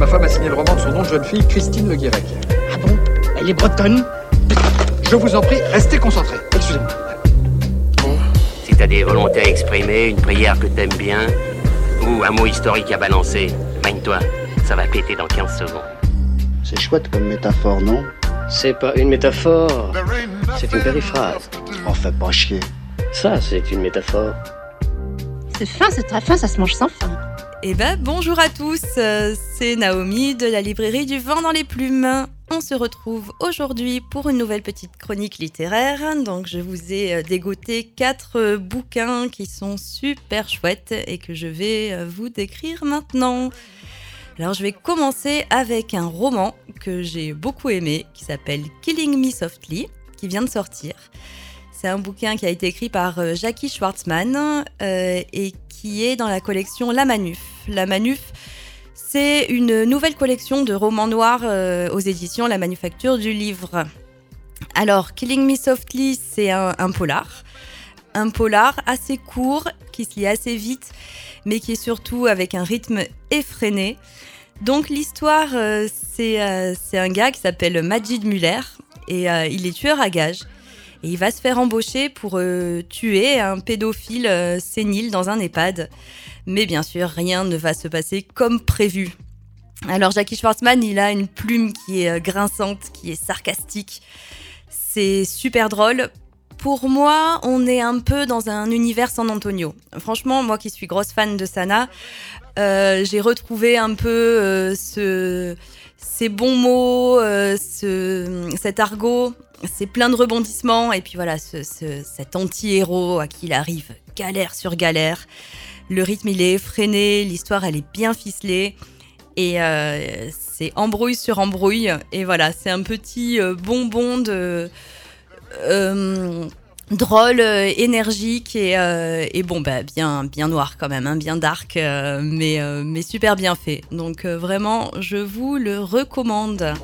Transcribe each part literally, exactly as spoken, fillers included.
Ma femme a signé le roman de son nom de jeune fille, Christine Le Guirec. Ah bon? Elle est bretonne? Je vous en prie, restez concentrés. Excusez-moi. Si t'as des volontés à exprimer, une prière que t'aimes bien, ou un mot historique à balancer, mine-toi, ça va péter dans quinze secondes. C'est chouette comme métaphore, non? C'est pas une métaphore, c'est une périphrase. Oh, fais pas chier. Ça, c'est une métaphore. C'est fin, c'est très fin, ça se mange sans fin. Eh ben, bonjour à tous, euh, c'est Naomi de la librairie du Vent dans les Plumes. On se retrouve aujourd'hui pour une nouvelle petite chronique littéraire. Donc, je vous ai dégoté quatre euh, bouquins qui sont super chouettes et que je vais euh, vous décrire maintenant. Alors, je vais commencer avec un roman que j'ai beaucoup aimé qui s'appelle Killing Me Softly, qui vient de sortir. C'est un bouquin qui a été écrit par euh, Jackie Schwartzman euh, et qui est dans la collection La Manuf. La Manuf, c'est une nouvelle collection de romans noirs euh, aux éditions La Manufacture du Livre. Alors, Killing Me Softly, c'est un, un polar. Un polar assez court, qui se lit assez vite, mais qui est surtout avec un rythme effréné. Donc, l'histoire, euh, c'est, euh, c'est un gars qui s'appelle Majid Muller, et euh, il est tueur à gages. Et il va se faire embaucher pour euh, tuer un pédophile euh, sénile dans un EHPAD. Mais bien sûr, rien ne va se passer comme prévu. Alors Jackie Schwartzman, il a une plume qui est euh, grinçante, qui est sarcastique. C'est super drôle. Pour moi, on est un peu dans un univers San Antonio. Franchement, moi qui suis grosse fan de Sana, euh, j'ai retrouvé un peu euh, ce, ces bons mots, euh, ce, cet argot. C'est plein de rebondissements et puis voilà, ce, ce, cet anti-héros à qui il arrive galère sur galère. Le rythme, il est effréné, l'histoire, elle est bien ficelée et euh, c'est embrouille sur embrouille. Et voilà, c'est un petit euh, bonbon de euh, drôle, euh, énergique et, euh, et bon, bah, bien, bien noir quand même, hein, bien dark, euh, mais, euh, mais super bien fait. Donc euh, vraiment, je vous le recommande.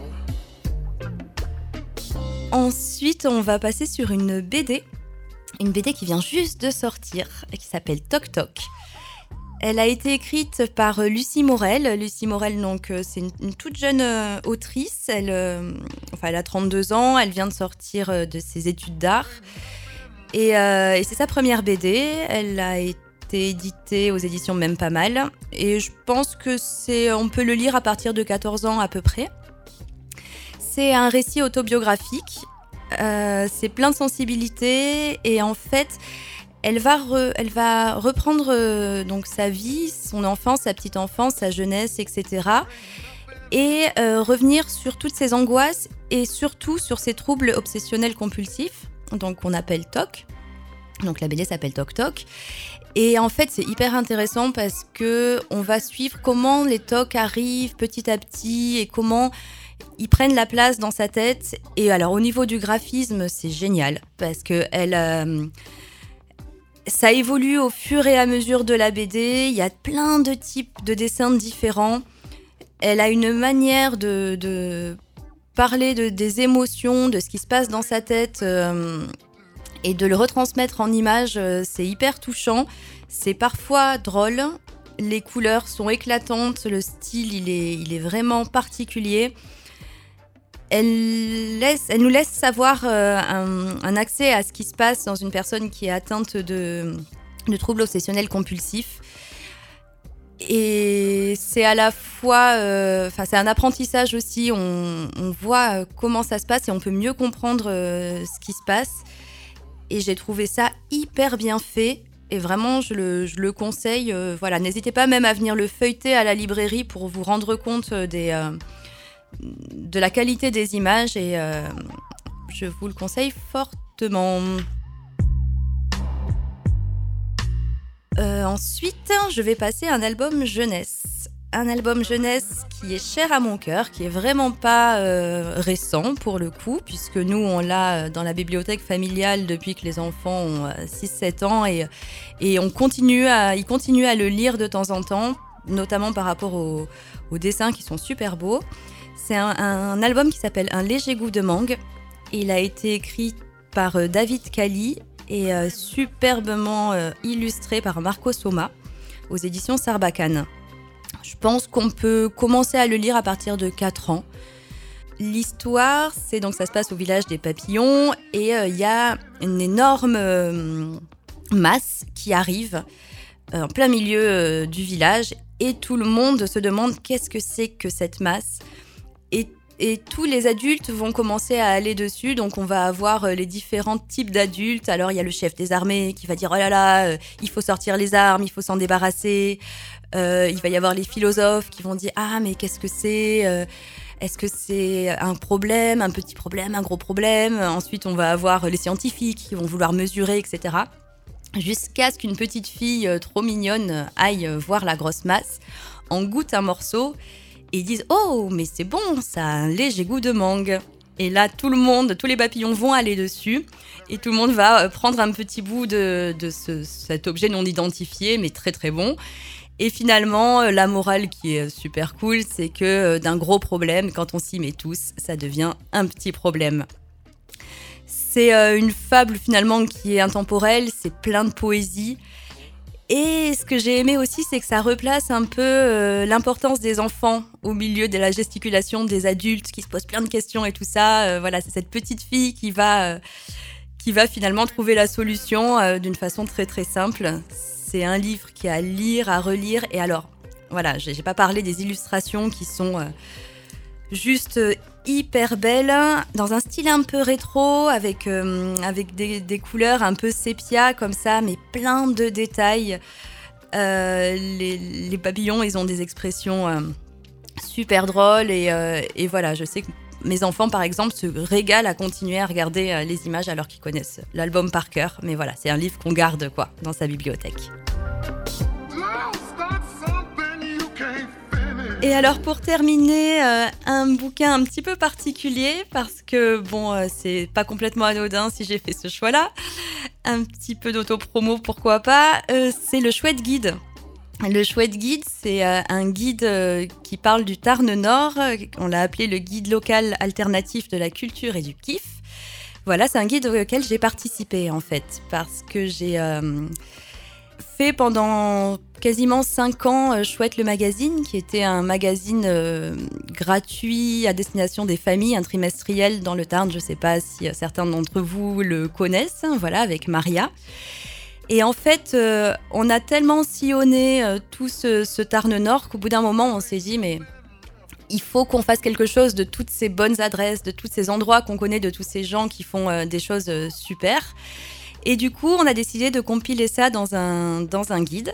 Ensuite, on va passer sur une B D, une B D qui vient juste de sortir et qui s'appelle Toc Toc. Elle a été écrite par Lucie Morel. Lucie Morel, donc, c'est une, une toute jeune euh, autrice. Elle, euh, enfin, elle a trente-deux ans, elle vient de sortir euh, de ses études d'art. Et, euh, et c'est sa première B D. Elle a été éditée aux éditions Même Pas Mal. Et je pense que c'est, on peut le lire à partir de quatorze ans à peu près. C'est un récit autobiographique, euh, c'est plein de sensibilité et en fait, elle va, re, elle va reprendre euh, donc sa vie, son enfance, sa petite enfance, sa jeunesse, et cetera. Et euh, revenir sur toutes ses angoisses et surtout sur ses troubles obsessionnels compulsifs, donc qu'on appelle T O C. Donc la B D s'appelle Toc Toc. Et en fait, c'est hyper intéressant parce que on va suivre comment les T O C arrivent petit à petit et comment ils prennent la place dans sa tête. Et alors, au niveau du graphisme, c'est génial parce que elle, euh, ça évolue au fur et à mesure de la B D. Il y a plein de types de dessins différents. Elle a une manière de, de parler de, des émotions, de ce qui se passe dans sa tête euh, et de le retransmettre en images. Euh, c'est hyper touchant. C'est parfois drôle. Les couleurs sont éclatantes. Le style, il est, il est vraiment particulier. Elle, laisse, elle nous laisse savoir euh, un, un accès à ce qui se passe dans une personne qui est atteinte de, de troubles obsessionnels compulsifs. Et c'est à la fois, euh, c'est un apprentissage aussi. On, on voit comment ça se passe et on peut mieux comprendre euh, ce qui se passe. Et j'ai trouvé ça hyper bien fait. Et vraiment, je le, je le conseille. Euh, voilà, n'hésitez pas même à venir le feuilleter à la librairie pour vous rendre compte des... Euh, de la qualité des images et euh, je vous le conseille fortement. Euh, ensuite, je vais passer à un album jeunesse. Un album jeunesse qui est cher à mon cœur, qui est vraiment pas euh, récent pour le coup, puisque nous, on l'a dans la bibliothèque familiale depuis que les enfants ont six sept ans et, et on continue à, ils continuent à le lire de temps en temps, notamment par rapport aux, aux dessins qui sont super beaux. C'est un, un album qui s'appelle Un léger goût de mangue. Il a été écrit par euh, David Cali et euh, superbement euh, illustré par Marco Soma aux éditions Sarbacane. Je pense qu'on peut commencer à le lire à partir de quatre ans. L'histoire, c'est donc ça se passe au village des papillons et il euh, y a une énorme euh, masse qui arrive euh, en plein milieu euh, du village et tout le monde se demande qu'est-ce que c'est que cette masse. Et, et tous les adultes vont commencer à aller dessus, donc on va avoir euh, les différents types d'adultes. Alors il y a le chef des armées qui va dire « Oh là là, euh, il faut sortir les armes, il faut s'en débarrasser ». Euh, il va y avoir les philosophes qui vont dire « Ah mais qu'est-ce que c'est euh, Est-ce que c'est un problème, un petit problème, un gros problème ?» Ensuite, on va avoir les scientifiques qui vont vouloir mesurer, et cetera. Jusqu'à ce qu'une petite fille trop mignonne aille voir la grosse masse, en goûte un morceau et dise « Oh, mais c'est bon, ça a un léger goût de mangue !» Et là, tout le monde, tous les papillons vont aller dessus et tout le monde va prendre un petit bout de, de ce, cet objet non identifié, mais très très bon. Et finalement, la morale qui est super cool, c'est que d'un gros problème, quand on s'y met tous, ça devient un petit problème. C'est une fable finalement qui est intemporelle, c'est plein de poésie. Et ce que j'ai aimé aussi, c'est que ça replace un peu l'importance des enfants au milieu de la gesticulation des adultes qui se posent plein de questions et tout ça. Voilà, c'est cette petite fille qui va, qui va finalement trouver la solution d'une façon très très simple. C'est un livre qui est à lire, à relire. Et alors, voilà, j'ai, j'ai pas parlé des illustrations qui sont euh, juste euh, hyper belles, dans un style un peu rétro, avec, euh, avec des, des couleurs un peu sépia comme ça, mais plein de détails. Euh, les, les papillons, ils ont des expressions euh, super drôles. Et, euh, et voilà, je sais que mes enfants, par exemple, se régalent à continuer à regarder euh, les images alors qu'ils connaissent l'album par cœur. Mais voilà, c'est un livre qu'on garde quoi, dans sa bibliothèque. Et alors pour terminer, euh, un bouquin un petit peu particulier parce que bon, euh, c'est pas complètement anodin si j'ai fait ce choix-là. Un petit peu d'autopromo, pourquoi pas. Euh, c'est le Chouette Guide. Le Chouette Guide, c'est euh, un guide euh, qui parle du Tarn Nord. On l'a appelé le guide local alternatif de la culture et du kiff. Voilà, c'est un guide auquel j'ai participé en fait parce que j'ai euh, fait pendant quasiment cinq ans euh, Chouette le magazine, qui était un magazine euh, gratuit à destination des familles, un trimestriel dans le Tarn. Je ne sais pas si euh, certains d'entre vous le connaissent, hein, voilà, avec Maria. Et en fait, euh, on a tellement sillonné euh, tout ce, ce Tarn Nord qu'au bout d'un moment, on s'est dit, mais il faut qu'on fasse quelque chose de toutes ces bonnes adresses, de tous ces endroits qu'on connaît, de tous ces gens qui font euh, des choses euh, super. Et du coup, on a décidé de compiler ça dans un, dans un guide.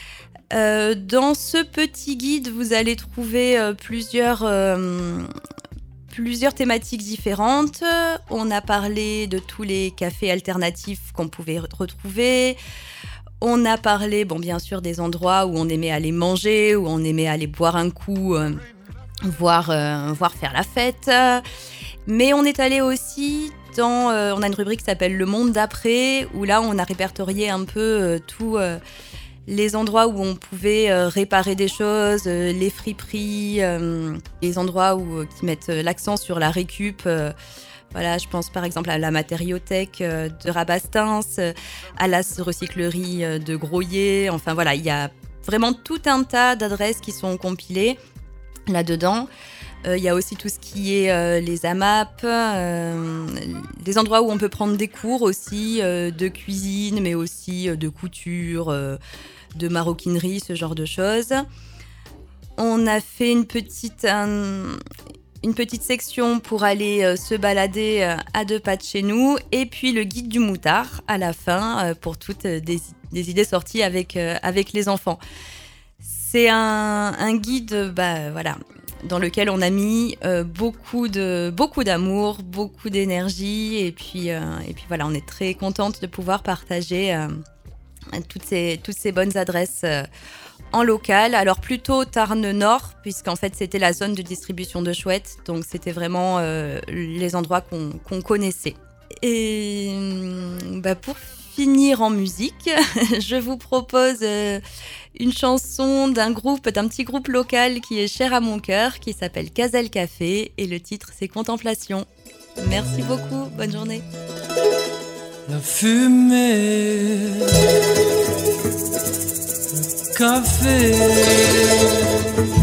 Euh, dans ce petit guide, vous allez trouver euh, plusieurs... Euh, Plusieurs thématiques différentes. On a parlé de tous les cafés alternatifs qu'on pouvait retrouver. On a parlé, bon, bien sûr, des endroits où on aimait aller manger, où on aimait aller boire un coup, euh, voire, euh, voire faire la fête. Mais on est allé aussi dans... Euh, on a une rubrique qui s'appelle « Le monde d'après », où là, on a répertorié un peu euh, tout... Euh, les endroits où on pouvait euh, réparer des choses, euh, les friperies, euh, les endroits où, euh, qui mettent l'accent sur la récup. Euh, voilà, je pense par exemple à la matériothèque euh, de Rabastens, euh, à la recyclerie euh, de Groyer. Enfin voilà, il y a vraiment tout un tas d'adresses qui sont compilées là-dedans. Euh, il y a aussi tout ce qui est euh, les A M A P, euh, des endroits où on peut prendre des cours aussi euh, de cuisine, mais aussi euh, de couture, euh, de maroquinerie, ce genre de choses. On a fait une petite, un, une petite section pour aller euh, se balader euh, à deux pas de chez nous, et puis le guide du moutard à la fin euh, pour toutes euh, des, des idées sorties avec, euh, avec les enfants. C'est un, un guide, bah, voilà, dans lequel on a mis euh, beaucoup, de, beaucoup d'amour, beaucoup d'énergie. Et puis, euh, et puis voilà, on est très contente de pouvoir partager euh, toutes, ces, toutes ces bonnes adresses euh, en local. Alors plutôt Tarn Nord, puisqu'en fait c'était la zone de distribution de Chouette. Donc c'était vraiment euh, les endroits qu'on, qu'on connaissait. Et bah, pour finir en musique, je vous propose euh, une chanson d'un groupe, d'un petit groupe local qui est cher à mon cœur, qui s'appelle Cazel Café, et le titre c'est Contemplation. Merci beaucoup, bonne journée. La fumée, le café.